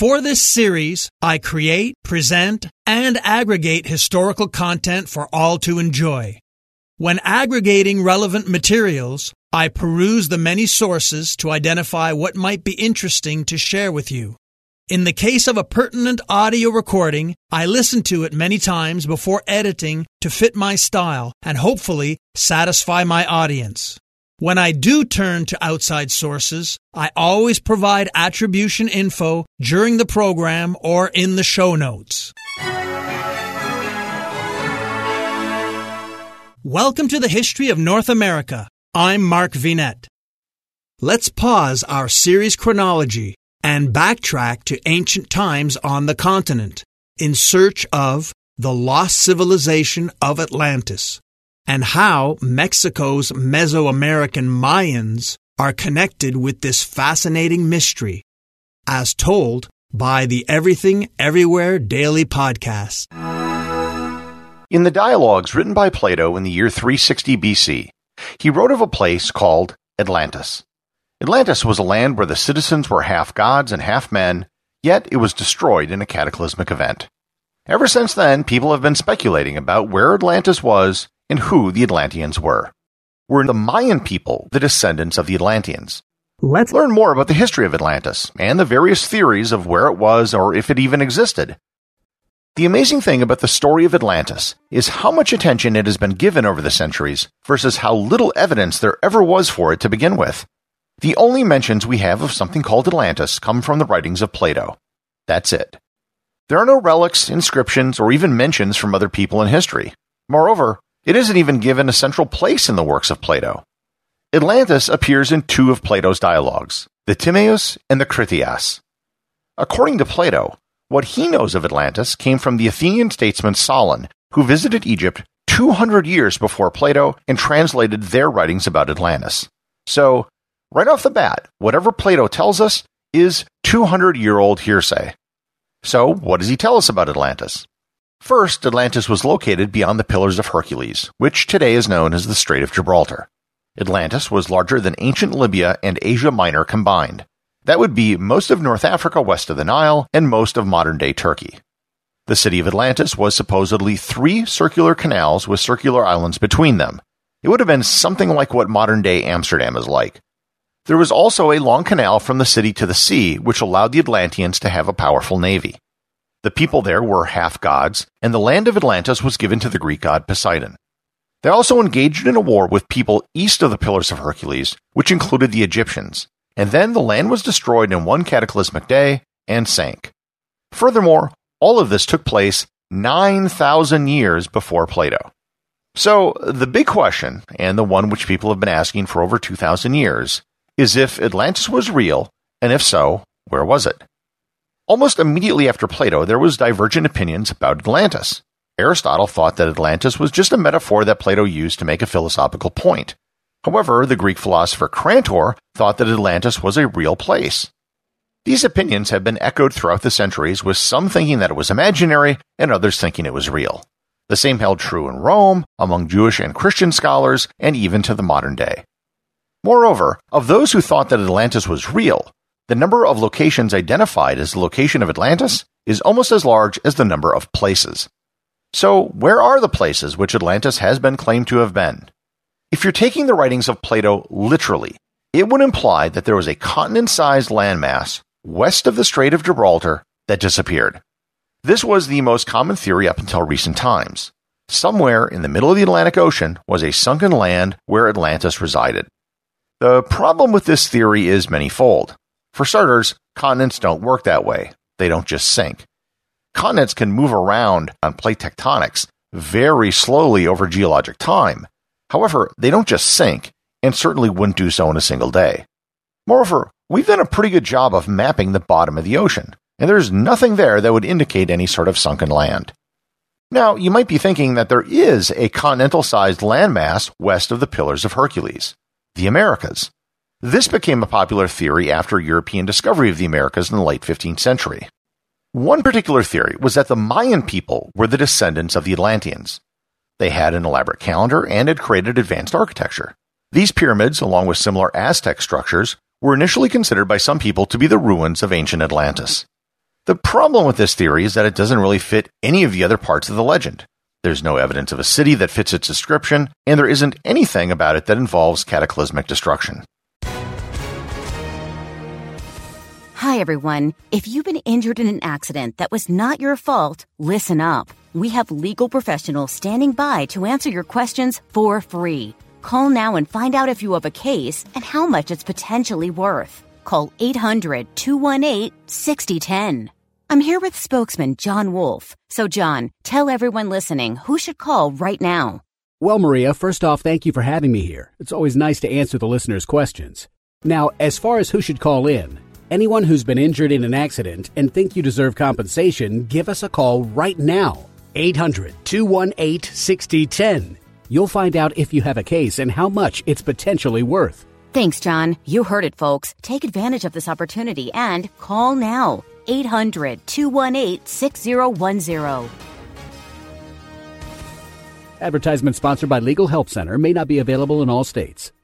For this series, I create, present, and aggregate historical content for all to enjoy. When aggregating relevant materials, I peruse the many sources to identify what might be interesting to share with you. In the case of a pertinent audio recording, I listen to it many times before editing to fit my style and hopefully satisfy my audience. When I do turn to outside sources, I always provide attribution info during the program or in the show notes. Welcome to the History of North America. I'm Mark Vinet. Let's pause our series chronology and backtrack to ancient times on the continent in search of the lost civilization of Atlantis and how Mexico's Mesoamerican Mayans are connected with this fascinating mystery, as told by the Everything Everywhere Daily Podcast. In the dialogues written by Plato in the year 360 BC, he wrote of a place called Atlantis. Atlantis was a land where the citizens were half gods and half men, yet it was destroyed in a cataclysmic event. Ever since then, people have been speculating about where Atlantis was and who the Atlanteans were. Were the Mayan people the descendants of the Atlanteans? Let's learn more about the history of Atlantis and the various theories of where it was or if it even existed. The amazing thing about the story of Atlantis is how much attention it has been given over the centuries versus how little evidence there ever was for it to begin with. The only mentions we have of something called Atlantis come from the writings of Plato. That's it. There are no relics, inscriptions, or even mentions from other people in history. Moreover, it isn't even given a central place in the works of Plato. Atlantis appears in two of Plato's dialogues, the Timaeus and the Critias. According to Plato, what he knows of Atlantis came from the Athenian statesman Solon, who visited Egypt 200 years before Plato and translated their writings about Atlantis. So, right off the bat, whatever Plato tells us is 200-year-old hearsay. So, what does he tell us about Atlantis? First, Atlantis was located beyond the Pillars of Hercules, which today is known as the Strait of Gibraltar. Atlantis was larger than ancient Libya and Asia Minor combined. That would be most of North Africa west of the Nile and most of modern-day Turkey. The city of Atlantis was supposedly 3 circular canals with circular islands between them. It would have been something like what modern-day Amsterdam is like. There was also a long canal from the city to the sea, which allowed the Atlanteans to have a powerful navy. The people there were half gods, and the land of Atlantis was given to the Greek god Poseidon. They also engaged in a war with people east of the Pillars of Hercules, which included the Egyptians, and then the land was destroyed in one cataclysmic day and sank. Furthermore, all of this took place 9,000 years before Plato. So, the big question, and the one which people have been asking for over 2,000 years, is if Atlantis was real, and if so, where was it? Almost immediately after Plato, there was divergent opinions about Atlantis. Aristotle thought that Atlantis was just a metaphor that Plato used to make a philosophical point. However, the Greek philosopher Crantor thought that Atlantis was a real place. These opinions have been echoed throughout the centuries, with some thinking that it was imaginary and others thinking it was real. The same held true in Rome, among Jewish and Christian scholars, and even to the modern day. Moreover, of those who thought that Atlantis was real, the number of locations identified as the location of Atlantis is almost as large as the number of places. So, where are the places which Atlantis has been claimed to have been? If you're taking the writings of Plato literally, it would imply that there was a continent-sized landmass west of the Strait of Gibraltar that disappeared. This was the most common theory up until recent times. Somewhere in the middle of the Atlantic Ocean was a sunken land where Atlantis resided. The problem with this theory is manyfold. For starters, continents don't work that way. They don't just sink. Continents can move around on plate tectonics very slowly over geologic time. However, they don't just sink, and certainly wouldn't do so in a single day. Moreover, we've done a pretty good job of mapping the bottom of the ocean, and there's nothing there that would indicate any sort of sunken land. Now, you might be thinking that there is a continental-sized landmass west of the Pillars of Hercules, the Americas. This became a popular theory after European discovery of the Americas in the late 15th century. One particular theory was that the Mayan people were the descendants of the Atlanteans. They had an elaborate calendar and had created advanced architecture. These pyramids, along with similar Aztec structures, were initially considered by some people to be the ruins of ancient Atlantis. The problem with this theory is that it doesn't really fit any of the other parts of the legend. There's no evidence of a city that fits its description, and there isn't anything about it that involves cataclysmic destruction. Hi, everyone. If you've been injured in an accident that was not your fault, listen up. We have legal professionals standing by to answer your questions for free. Call now and find out if you have a case and how much it's potentially worth. Call 800-218-6010. I'm here with spokesman John Wolf. So, John, tell everyone listening who should call right now. Well, Maria, first off, thank you for having me here. It's always nice to answer the listeners' questions. Now, as far as who should call in, anyone who's been injured in an accident and think you deserve compensation, give us a call right now. 800-218-6010. You'll find out if you have a case and how much it's potentially worth. Thanks, John. You heard it, folks. Take advantage of this opportunity and call now. 800-218-6010. Advertisement sponsored by Legal Help Center. May not be available in all states.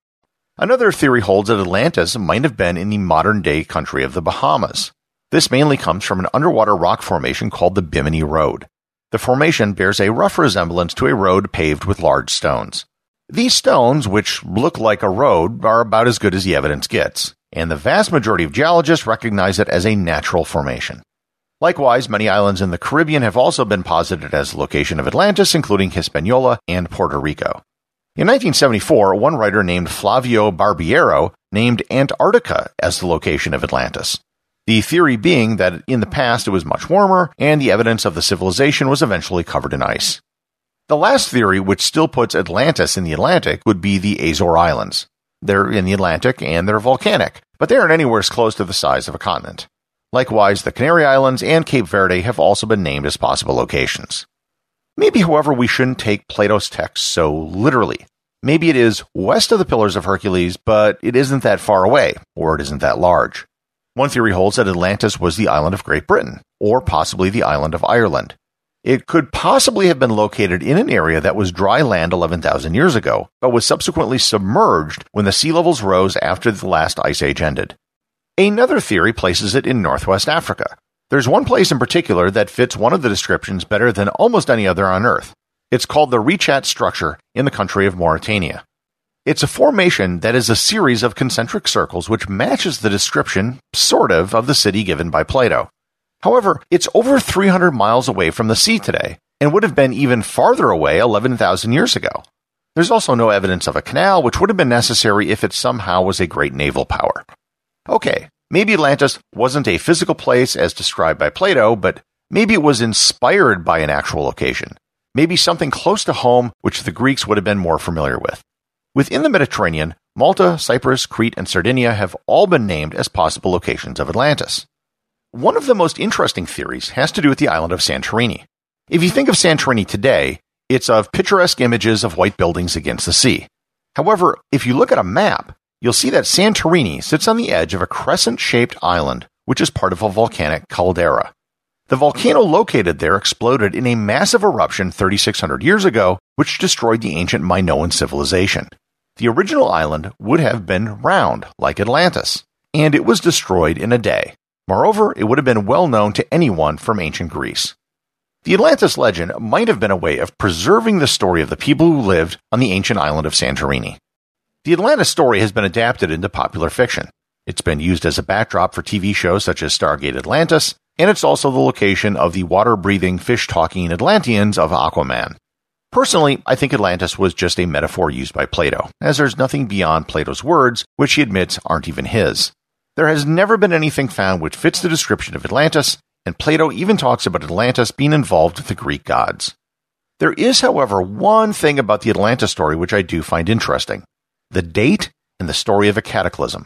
Another theory holds that Atlantis might have been in the modern-day country of the Bahamas. This mainly comes from an underwater rock formation called the Bimini Road. The formation bears a rough resemblance to a road paved with large stones. These stones, which look like a road, are about as good as the evidence gets, and the vast majority of geologists recognize it as a natural formation. Likewise, many islands in the Caribbean have also been posited as the location of Atlantis, including Hispaniola and Puerto Rico. In 1974, one writer named Flavio Barbiero named Antarctica as the location of Atlantis. The theory being that in the past it was much warmer, and the evidence of the civilization was eventually covered in ice. The last theory, which still puts Atlantis in the Atlantic, would be the Azore Islands. They're in the Atlantic and they're volcanic, but they aren't anywhere close to the size of a continent. Likewise, the Canary Islands and Cape Verde have also been named as possible locations. Maybe, however, we shouldn't take Plato's text so literally. Maybe it is west of the Pillars of Hercules, but it isn't that far away, or it isn't that large. One theory holds that Atlantis was the island of Great Britain, or possibly the island of Ireland. It could possibly have been located in an area that was dry land 11,000 years ago, but was subsequently submerged when the sea levels rose after the last ice age ended. Another theory places it in northwest Africa. There's one place in particular that fits one of the descriptions better than almost any other on Earth. It's called the Richat structure in the country of Mauritania. It's a formation that is a series of concentric circles which matches the description, sort of the city given by Plato. However, it's over 300 miles away from the sea today, and would have been even farther away 11,000 years ago. There's also no evidence of a canal, which would have been necessary if it somehow was a great naval power. Okay, maybe Atlantis wasn't a physical place as described by Plato, but maybe it was inspired by an actual location. Maybe something close to home, which the Greeks would have been more familiar with. Within the Mediterranean, Malta, Cyprus, Crete, and Sardinia have all been named as possible locations of Atlantis. One of the most interesting theories has to do with the island of Santorini. If you think of Santorini today, it's of picturesque images of white buildings against the sea. However, if you look at a map, you'll see that Santorini sits on the edge of a crescent-shaped island, which is part of a volcanic caldera. The volcano located there exploded in a massive eruption 3,600 years ago, which destroyed the ancient Minoan civilization. The original island would have been round, like Atlantis, and it was destroyed in a day. Moreover, it would have been well known to anyone from ancient Greece. The Atlantis legend might have been a way of preserving the story of the people who lived on the ancient island of Santorini. The Atlantis story has been adapted into popular fiction. It's been used as a backdrop for TV shows such as Stargate Atlantis, and it's also the location of the water-breathing, fish-talking Atlanteans of Aquaman. Personally, I think Atlantis was just a metaphor used by Plato, as there's nothing beyond Plato's words, which he admits aren't even his. There has never been anything found which fits the description of Atlantis, and Plato even talks about Atlantis being involved with the Greek gods. There is, however, one thing about the Atlantis story which I do find interesting: the date and the story of a cataclysm.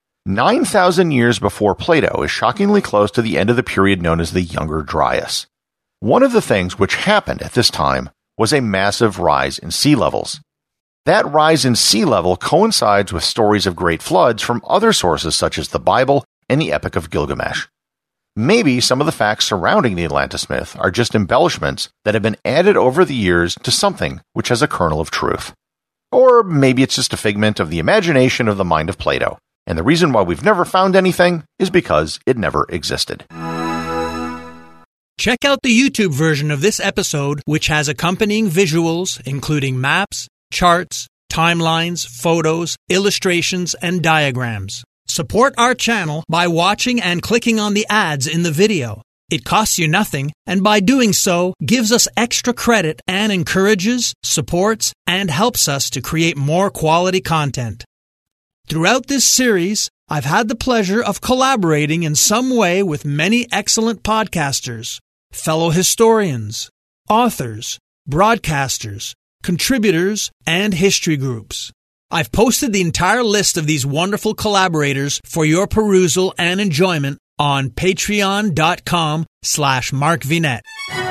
9,000 years before Plato is shockingly close to the end of the period known as the Younger Dryas. One of the things which happened at this time was a massive rise in sea levels. That rise in sea level coincides with stories of great floods from other sources such as the Bible and the Epic of Gilgamesh. Maybe some of the facts surrounding the Atlantis myth are just embellishments that have been added over the years to something which has a kernel of truth. Or maybe it's just a figment of the imagination of the mind of Plato, and the reason why we've never found anything is because it never existed. Check out the YouTube version of this episode, which has accompanying visuals, including maps, charts, timelines, photos, illustrations, and diagrams. Support our channel by watching and clicking on the ads in the video. It costs you nothing, and by doing so, gives us extra credit and encourages, supports, and helps us to create more quality content. Throughout this series, I've had the pleasure of collaborating in some way with many excellent podcasters, fellow historians, authors, broadcasters, contributors, and history groups. I've posted the entire list of these wonderful collaborators for your perusal and enjoyment on patreon.com/Mark Vinet.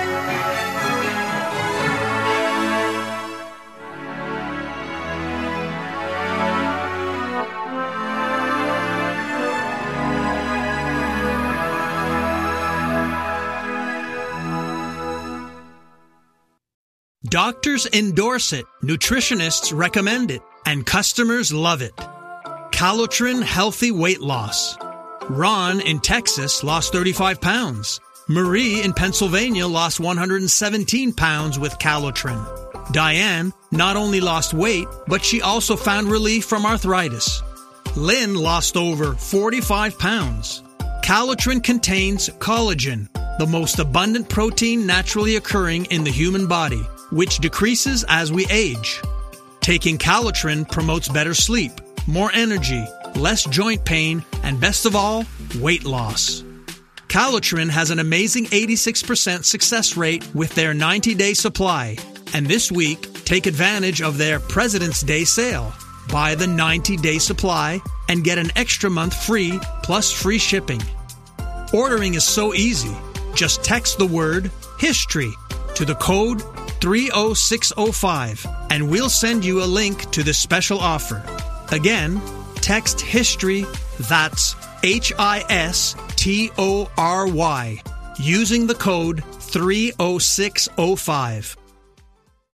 Doctors endorse it, nutritionists recommend it, and customers love it. Calotren Healthy Weight Loss. Ron in Texas lost 35 pounds. Marie in Pennsylvania lost 117 pounds with Calotren. Diane not only lost weight, but she also found relief from arthritis. Lynn lost over 45 pounds. Calotren contains collagen, the most abundant protein naturally occurring in the human body, which decreases as we age. Taking Calotren promotes better sleep, more energy, less joint pain, and best of all, weight loss. Calotren has an amazing 86% success rate with their 90-day supply. And this week, take advantage of their President's Day sale. Buy the 90-day supply and get an extra month free plus free shipping. Ordering is so easy. Just text the word HISTORY to the code 30605 and we'll send you a link to the special offer. Again, text HISTORY, that's HISTORY, using the code 30605.